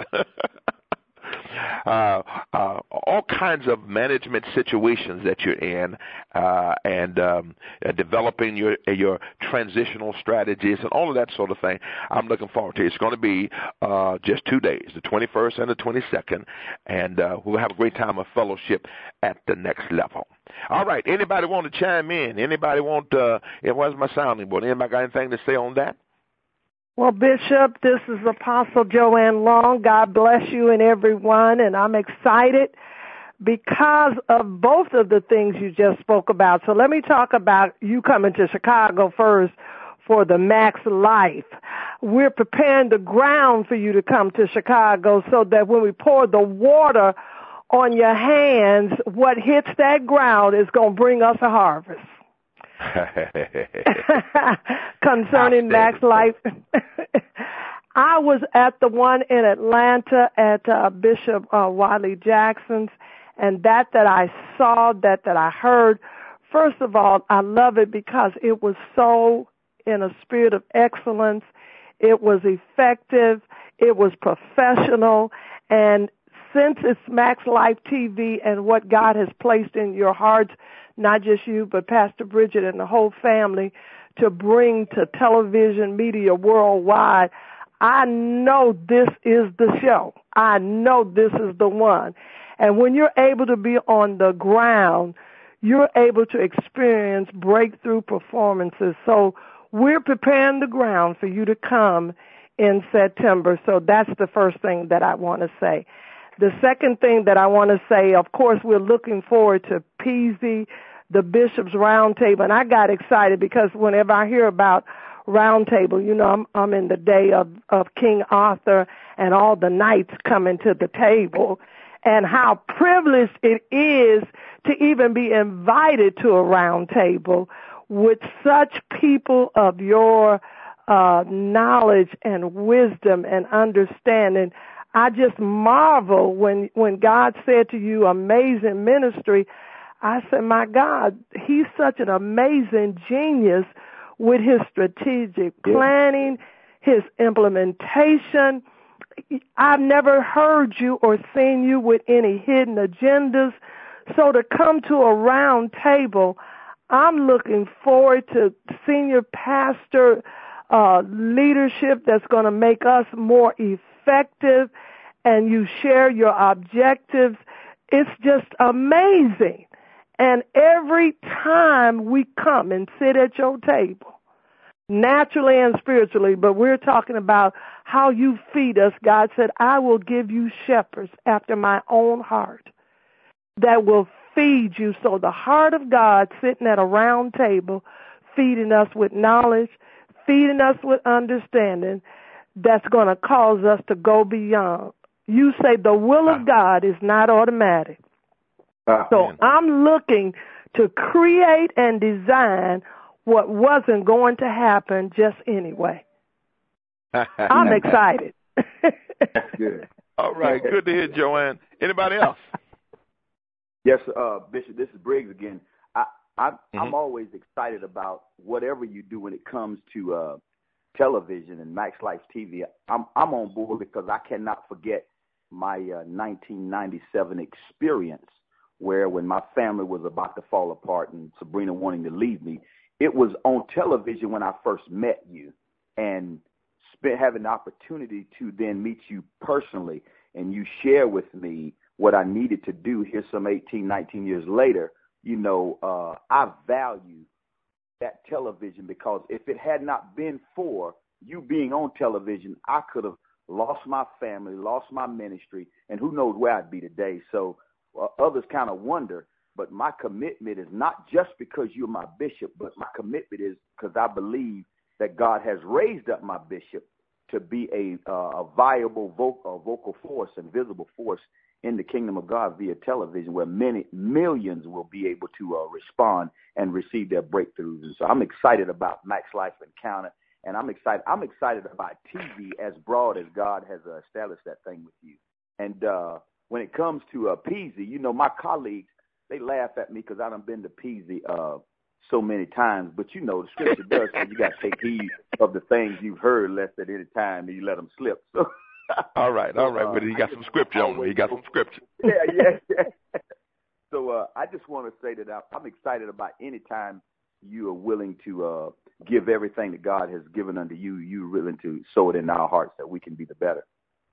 Uh, uh, all kinds of management situations that you're in, uh, and um, uh, developing your your transitional strategies and all of that sort of thing. I'm looking forward to it. It's going to be uh, just two days, the twenty-first and the twenty-second, and uh, we'll have a great time of fellowship at the next level. All right, anybody want to chime in? Anybody want, uh, it was my sounding board. Anybody got anything to say on that? Well, Bishop, this is Apostle Joanne Long. God bless you and everyone, and I'm excited because of both of the things you just spoke about. So let me talk about you coming to Chicago first for the Max Life. We're preparing the ground for you to come to Chicago so that when we pour the water on your hands, what hits that ground is going to bring us a harvest. Concerning Max Life, I was at the one in Atlanta at uh, Bishop uh, Wiley Jackson's, and that that I saw, that that I heard, first of all, I love it because it was so in a spirit of excellence. It was effective. It was professional. And since it's Max Life T V and what God has placed in your hearts, not just you, but Pastor Bridget and the whole family, to bring to television media worldwide, I know this is the show. I know this is the one. And when you're able to be on the ground, you're able to experience breakthrough performances. So we're preparing the ground for you to come in September. So that's the first thing that I want to say. The second thing that I want to say, of course, we're looking forward to P Z, the Bishop's Roundtable, and I got excited because whenever I hear about Roundtable, you know, I'm, I'm in the day of, of King Arthur and all the knights coming to the table, and how privileged it is to even be invited to a roundtable with such people of your uh, knowledge and wisdom and understanding. I just marvel when, when God said to you, amazing ministry. I said, my God, he's such an amazing genius with his strategic planning, his implementation. I've never heard you or seen you with any hidden agendas. So to come to a round table, I'm looking forward to senior pastor uh, leadership that's going to make us more effective, and you share your objectives. It's just amazing. And every time we come and sit at your table, naturally and spiritually, but we're talking about how you feed us. God said, I will give you shepherds after my own heart that will feed you. So the heart of God sitting at a round table, feeding us with knowledge, feeding us with understanding, that's going to cause us to go beyond. You say the will of God is not automatic. Oh, so man. I'm looking to create and design what wasn't going to happen just anyway. I'm excited. That's good. All right, good to hear, Joanne. Anybody else? Yes, uh, Bishop, this is Briggs again. I, I, Mm-hmm. I'm always excited about whatever you do when it comes to uh, television and Max Life T V. I'm, I'm on board because I cannot forget my uh, nineteen ninety-seven experience where when my family was about to fall apart and Sabrina wanting to leave me, it was on television when I first met you and spent, having the opportunity to then meet you personally and you share with me what I needed to do here some eighteen, nineteen years later. You know, uh, I value that television because if it had not been for you being on television, I could have lost my family, lost my ministry, and who knows where I'd be today. So uh, others kind of wonder, but my commitment is not just because you're my bishop, but my commitment is because I believe that God has raised up my bishop to be a, uh, a viable vocal, vocal force and visible force in the kingdom of God via television, where many millions will be able to uh, respond and receive their breakthroughs. And so I'm excited about Max Life Encounter, And I'm excited. I'm excited about T V as broad as God has uh, established that thing with you. And uh, when it comes to uh, Peasy, you know, my colleagues, they laugh at me because I done been to Peasy uh, so many times. But, you know, the scripture does say you got to take heed of the things you've heard, lest at any time you let them slip. So, all right, all right. But he got some scripture on me. He got some scripture. Yeah, yeah, yeah. So uh, I just want to say that I'm excited about any time you are willing to uh, give everything that God has given unto you, you're willing to sow it in our hearts that we can be the better.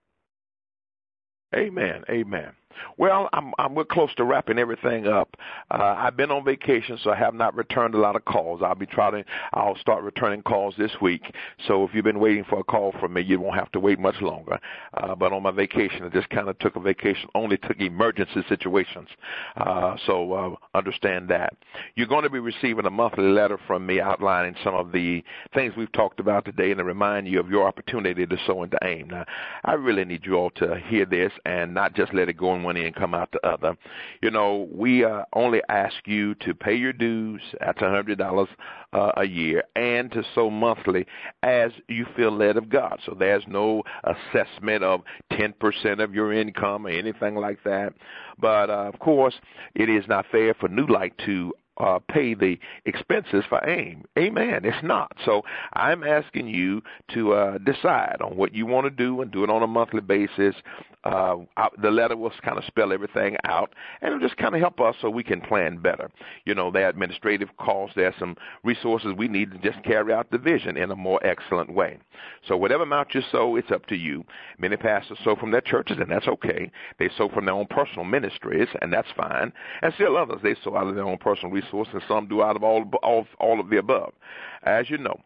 Amen. Amen. Well, I'm, I'm we're close to wrapping everything up. Uh, I've been on vacation, so I have not returned a lot of calls. I'll be trying. I'll start returning calls this week. So if you've been waiting for a call from me, you won't have to wait much longer. Uh, but on my vacation, I just kind of took a vacation, only took emergency situations. Uh, so uh, understand that. You're going to be receiving a monthly letter from me outlining some of the things we've talked about today and to remind you of your opportunity to sow into AIM. Now, I really need you all to hear this and not just let it go in one ear and come out the other. You know, we uh, only ask you to pay your dues. That's one hundred dollars uh, a year, and to sow monthly as you feel led of God. So there's no assessment of ten percent of your income or anything like that. But, uh, of course, it is not fair for New Light to Uh, pay the expenses for AIM. Amen. It's not. So I'm asking you to uh, decide on what you want to do and do it on a monthly basis. Uh, the letter will kind of spell everything out, and it'll just kind of help us so we can plan better. You know, there are administrative costs. There are some resources we need to just carry out the vision in a more excellent way. So whatever amount you sow, it's up to you. Many pastors sow from their churches, and that's okay. They sow from their own personal ministries, and that's fine. And still others, they sow out of their own personal resources, and some do out of all, all, all of the above. As you know,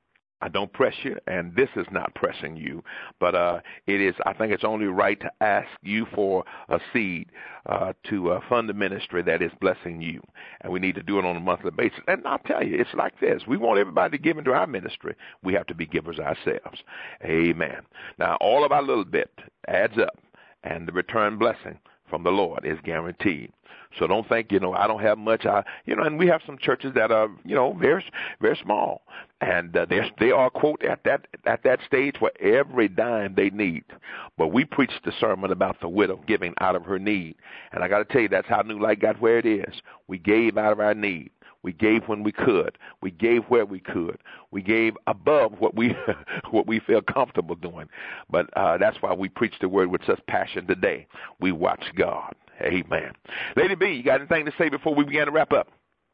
I don't press you, and this is not pressing you, but uh, it is. I think it's only right to ask you for a seed uh, to uh, fund the ministry that is blessing you, and we need to do it on a monthly basis. And I'll tell you, it's like this. We want everybody to give into our ministry. We have to be givers ourselves. Amen. Now, all of our little bit adds up, and the return blessing from the Lord is guaranteed. So don't think, you know, I don't have much. I, you know, and we have some churches that are, you know, very, very small, and uh, they they are quote at that at that stage where every dime they need. But we preached the sermon about the widow giving out of her need, and I got to tell you, that's how New Light got where it is. We gave out of our need. We gave when we could. We gave where we could. We gave above what we what we feel comfortable doing. But uh, that's why we preach the word with such passion today. We watch God. Amen. Lady B, you got anything to say before we begin to wrap up?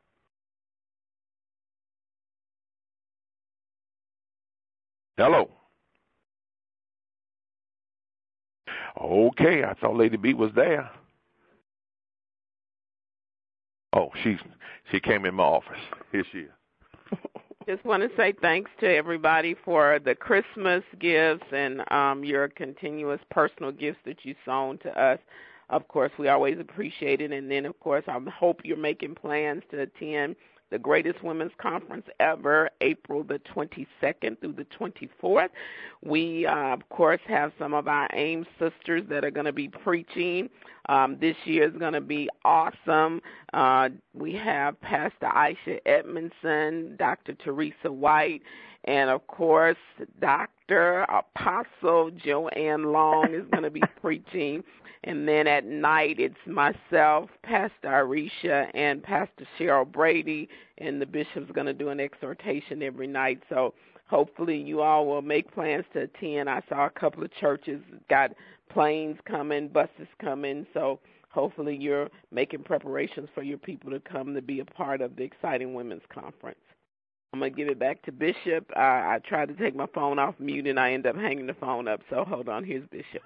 Hello. Okay, I thought Lady B was there. Oh, she's she came in my office. Here she is. Just want to say thanks to everybody for the Christmas gifts and um, your continuous personal gifts that you sown to us. Of course, we always appreciate it. And then, of course, I hope you're making plans to attend the greatest women's conference ever, April the twenty-second through the twenty-fourth. We, uh, of course, have some of our AIM sisters that are going to be preaching. Um, this year is going to be awesome. Uh, we have Pastor Aisha Edmondson, Doctor Teresa White, and, of course, Doctor Apostle Joanne Long is going to be preaching. And then at night, it's myself, Pastor Arisha, and Pastor Cheryl Brady, and the bishop's going to do an exhortation every night. So hopefully you all will make plans to attend. I saw a couple of churches got planes coming, buses coming, so hopefully you're making preparations for your people to come to be a part of the exciting women's conference. I'm going to give it back to Bishop. Uh, I tried to take my phone off mute, and I ended up hanging the phone up, so hold on. Here's Bishop.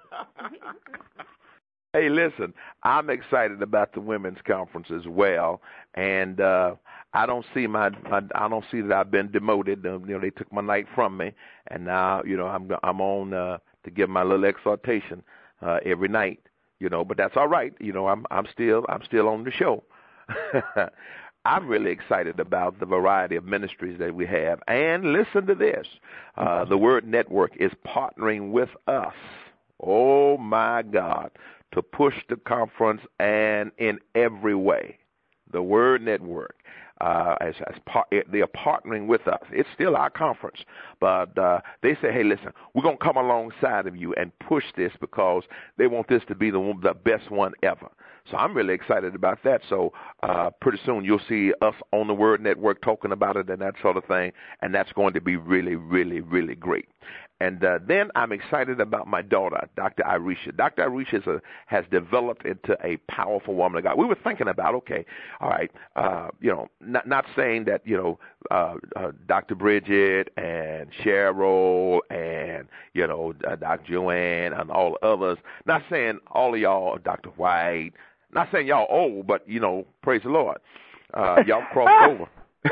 Hey, listen, I'm excited about the women's conference as well, and uh, I don't see my, my I don't see that I've been demoted. Uh, you know, they took my night from me, and now you know I'm I'm on uh, to give my little exhortation uh, every night. You know, but that's all right. You know, I'm I'm still I'm still on the show. I'm really excited about the variety of ministries that we have, and listen to this: uh, the Word Network is partnering with us. Oh my God! To push the conference and in every way. The Word Network. uh, as, as par- they are partnering with us. It's still our conference, but uh, they say, hey, listen, we're going to come alongside of you and push this because they want this to be the, one, the best one ever. So I'm really excited about that. So uh, pretty soon you'll see us on the Word Network talking about it and that sort of thing, and that's going to be really, really, really great. And uh, then I'm excited about my daughter, Doctor Irisha. Doctor Irisha is a, has developed into a powerful woman of God. We were thinking about, okay, all right, uh, you know, not, not saying that, you know, uh, uh, Doctor Bridget and Cheryl and, you know, uh, Doctor Joanne and all others, not saying all of y'all, Doctor White, not saying y'all old, but, you know, praise the Lord, uh, y'all crossed over.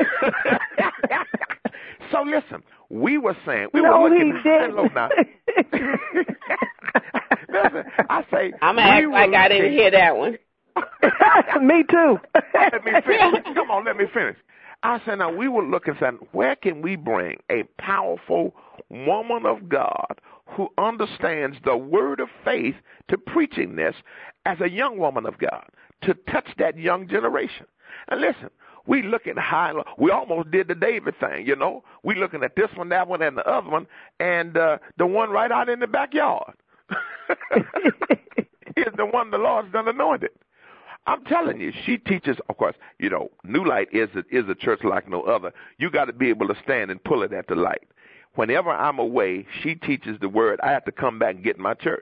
So listen, we were saying we no, were looking he didn't. low now. Listen, I say I'm gonna act like I didn't hear that one. Me too. Let me finish. Come on, let me finish. I said, now we were looking saying, where can we bring a powerful woman of God who understands the word of faith to preaching this as a young woman of God to touch that young generation? And listen, we looking high. We almost did the David thing, you know. We looking at this one, that one, and the other one, and uh, the one right out in the backyard is the one the Lord's done anointed. I'm telling you, she teaches. Of course, you know, New Light is a, is a church like no other. You got to be able to stand and pull it at the light. Whenever I'm away, she teaches the word. I have to come back and get my church.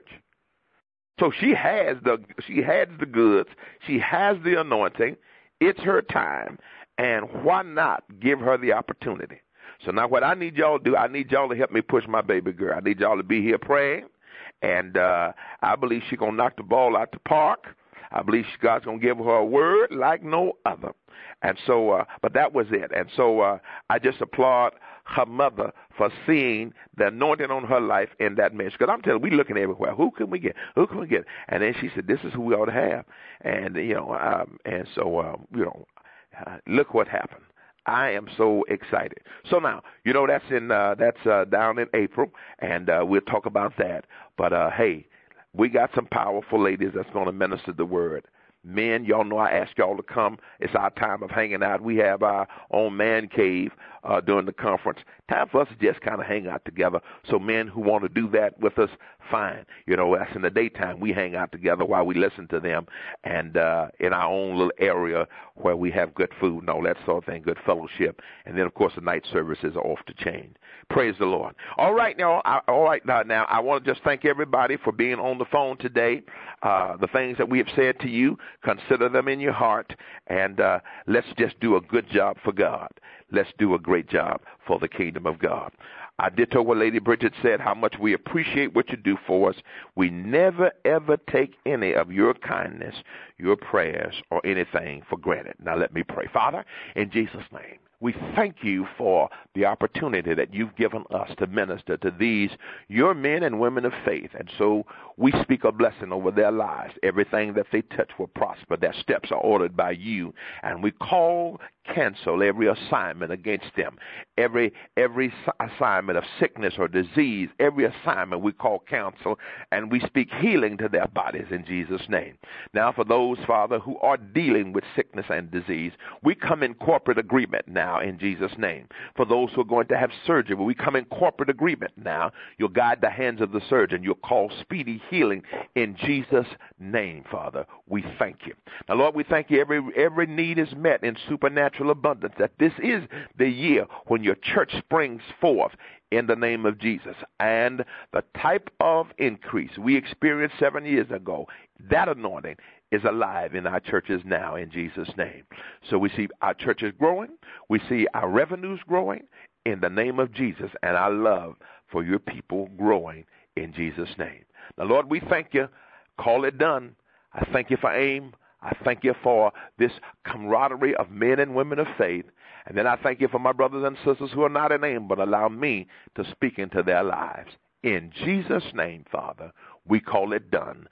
So she has the she has the goods. She has the anointing. It's her time, and why not give her the opportunity? So now what I need y'all to do, I need y'all to help me push my baby girl. I need y'all to be here praying, and uh, I believe she's going to knock the ball out the park. I believe God's going to give her a word like no other. And so, uh, but that was it. And so uh, I just applaud her mother for seeing the anointing on her life in that ministry. Because I'm telling you, we looking everywhere. Who can we get? Who can we get? And then she said, this is who we ought to have. And, you know, um, and so, uh, you know, uh, look what happened. I am so excited. So now, you know, that's in uh, that's uh, down in April, and uh, we'll talk about that. But, uh, hey, we got some powerful ladies that's going to minister the word. Men, y'all know I ask y'all to come. It's our time of hanging out. We have our own man cave uh, during the conference. Time for us to just kind of hang out together. So men who want to do that with us, fine. You know, that's in the daytime. We hang out together while we listen to them, and uh, in our own little area where we have good food and all that sort of thing, good fellowship. And then, of course, the night services are off the chain. Praise the Lord. All right, now, I, all right, now, now I want to just thank everybody for being on the phone today. Uh, the things that we have said to you, consider them in your heart, and uh, let's just do a good job for God. Let's do a great job for the kingdom of God. I ditto what Lady Bridget said, how much we appreciate what you do for us. We never, ever take any of your kindness, your prayers, or anything for granted. Now let me pray. Father, in Jesus' name, we thank you for the opportunity that you've given us to minister to these, your men and women of faith. And so we speak a blessing over their lives. Everything that they touch will prosper. Their steps are ordered by you. And we call, cancel every assignment against them. Every every assignment of sickness or disease, every assignment we call counsel, and we speak healing to their bodies in Jesus' name. Now for those, Father, who are dealing with sickness and disease, we come in corporate agreement now in Jesus' name. For those who are going to have surgery, we come in corporate agreement now. You'll guide the hands of the surgeon. You'll call speedy healing in Jesus' name, Father. We thank you. Now, Lord, we thank you. Every, every need is met in supernatural abundance, that this is the year when your church springs forth in the name of Jesus. And the type of increase we experienced seven years ago, that anointing is alive in our churches now in Jesus' name. So we see our churches growing. We see our revenues growing in the name of Jesus, and our love for your people growing in Jesus' name. Now, Lord, we thank you. Call it done. I thank you for AIM. I thank you for this camaraderie of men and women of faith. And then I thank you for my brothers and sisters who are not in AIM, but allow me to speak into their lives. In Jesus' name, Father, we call it done.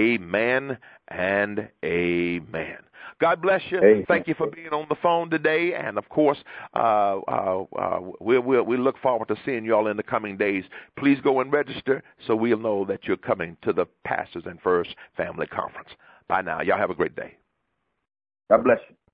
Amen and amen. God bless you. Amen. Thank you for being on the phone today. And, of course, uh, uh, uh, we'll, we'll, we look forward to seeing you all in the coming days. Please go and register so we'll know that you're coming to the Pastors and First Family Conference. Bye now. Y'all have a great day. God bless you.